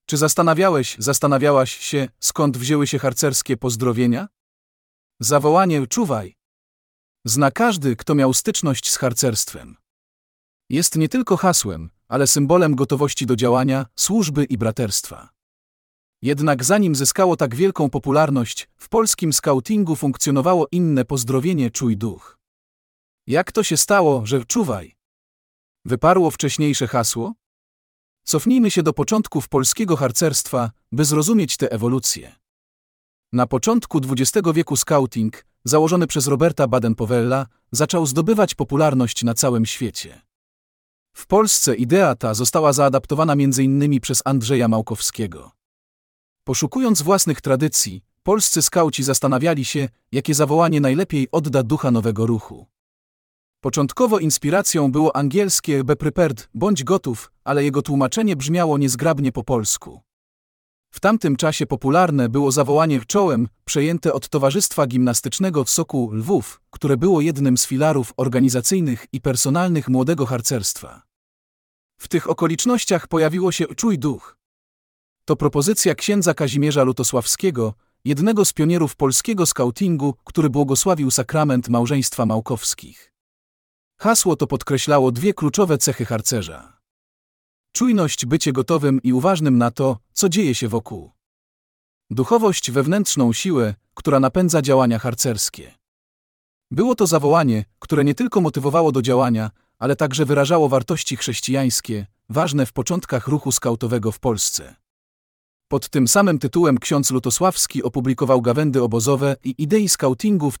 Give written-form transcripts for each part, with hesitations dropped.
Czy zastanawiałaś się, skąd wzięły się harcerskie pozdrowienia? Zawołanie „czuwaj” zna każdy, kto miał styczność z harcerstwem. Jest nie tylko hasłem, ale symbolem gotowości do działania, służby i braterstwa. Jednak zanim zyskało tak wielką popularność, w polskim skautingu funkcjonowało inne pozdrowienie „czuj duch”. Jak to się stało, że „czuwaj” wyparło wcześniejsze hasło? Cofnijmy się do początków polskiego harcerstwa, by zrozumieć tę ewolucję. Na początku XX wieku skauting, założony przez Roberta Baden-Powella, zaczął zdobywać popularność na całym świecie. W Polsce idea ta została zaadaptowana m.in. przez Andrzeja Małkowskiego. Poszukując własnych tradycji, polscy skauci zastanawiali się, jakie zawołanie najlepiej odda ducha nowego ruchu. Początkowo inspiracją było angielskie „be prepared”, bądź gotów, ale jego tłumaczenie brzmiało niezgrabnie po polsku. W tamtym czasie popularne było zawołanie „czołem”, przejęte od Towarzystwa Gimnastycznego Sokół Lwów, które było jednym z filarów organizacyjnych i personalnych młodego harcerstwa. W tych okolicznościach pojawiło się „czuj duch”. To propozycja księdza Kazimierza Lutosławskiego, jednego z pionierów polskiego skautingu, który błogosławił sakrament małżeństwa Małkowskich. Hasło to podkreślało dwie kluczowe cechy harcerza. Czujność, bycie gotowym i uważnym na to, co dzieje się wokół. Duchowość, wewnętrzną siłę, która napędza działania harcerskie. Było to zawołanie, które nie tylko motywowało do działania, ale także wyrażało wartości chrześcijańskie, ważne w początkach ruchu skautowego w Polsce. Pod tym samym tytułem ksiądz Lutosławski opublikował Gawędy obozowe i idei skautingu w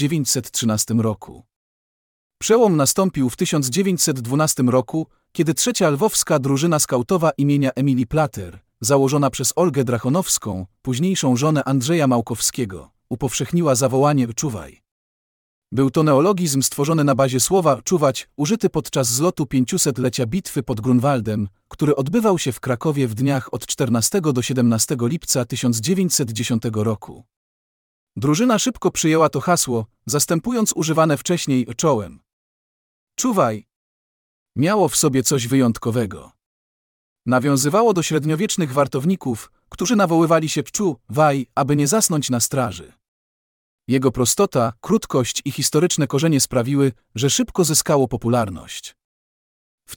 1913 roku. Przełom nastąpił w 1912 roku, kiedy trzecia lwowska drużyna skautowa imienia Emilii Plater, założona przez Olgę Drachonowską, późniejszą żonę Andrzeja Małkowskiego, upowszechniła zawołanie „czuwaj”. Był to neologizm stworzony na bazie słowa „czuwać”, użyty podczas zlotu 500-lecia bitwy pod Grunwaldem, który odbywał się w Krakowie w dniach od 14 do 17 lipca 1910 roku. Drużyna szybko przyjęła to hasło, zastępując używane wcześniej „czołem”. „Czuwaj” miało w sobie coś wyjątkowego. Nawiązywało do średniowiecznych wartowników, którzy nawoływali się „czuwaj”, aby nie zasnąć na straży. Jego prostota, krótkość i historyczne korzenie sprawiły, że szybko zyskało popularność. W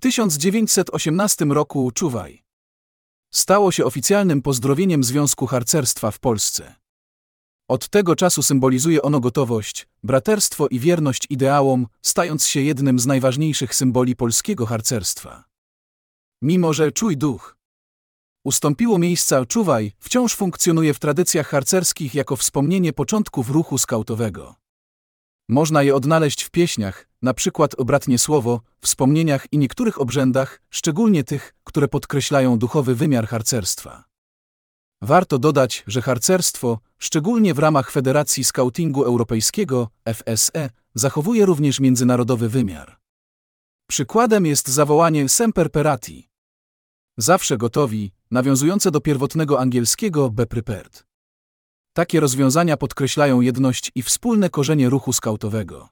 1918 roku „czuwaj” stało się oficjalnym pozdrowieniem Związku Harcerstwa w Polsce. Od tego czasu symbolizuje ono gotowość, braterstwo i wierność ideałom, stając się jednym z najważniejszych symboli polskiego harcerstwa. Mimo że „czuj duch” ustąpiło miejsca „czuwaj”, wciąż funkcjonuje w tradycjach harcerskich jako wspomnienie początków ruchu skautowego. Można je odnaleźć w pieśniach, na przykład o Bratnie Słowo, wspomnieniach i niektórych obrzędach, szczególnie tych, które podkreślają duchowy wymiar harcerstwa. Warto dodać, że harcerstwo, szczególnie w ramach Federacji Skautingu Europejskiego, FSE, zachowuje również międzynarodowy wymiar. Przykładem jest zawołanie „semper perati”. Zawsze gotowi, nawiązujące do pierwotnego angielskiego „be prepared”. Takie rozwiązania podkreślają jedność i wspólne korzenie ruchu skautowego.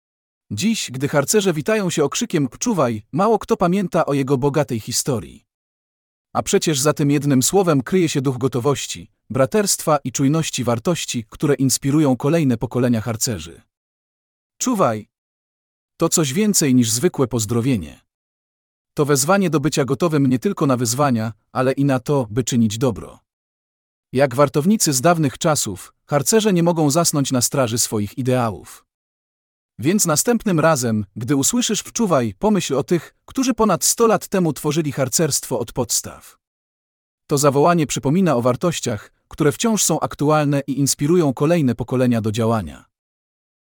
Dziś, gdy harcerze witają się okrzykiem „czuwaj”, mało kto pamięta o jego bogatej historii. A przecież za tym jednym słowem kryje się duch gotowości, braterstwa i czujności wartości, które inspirują kolejne pokolenia harcerzy. „Czuwaj” to coś więcej niż zwykłe pozdrowienie. To wezwanie do bycia gotowym nie tylko na wyzwania, ale i na to, by czynić dobro. Jak wartownicy z dawnych czasów, harcerze nie mogą zasnąć na straży swoich ideałów. Więc następnym razem, gdy usłyszysz „czuwaj”, pomyśl o tych, którzy ponad 100 lat temu tworzyli harcerstwo od podstaw. To zawołanie przypomina o wartościach, które wciąż są aktualne i inspirują kolejne pokolenia do działania.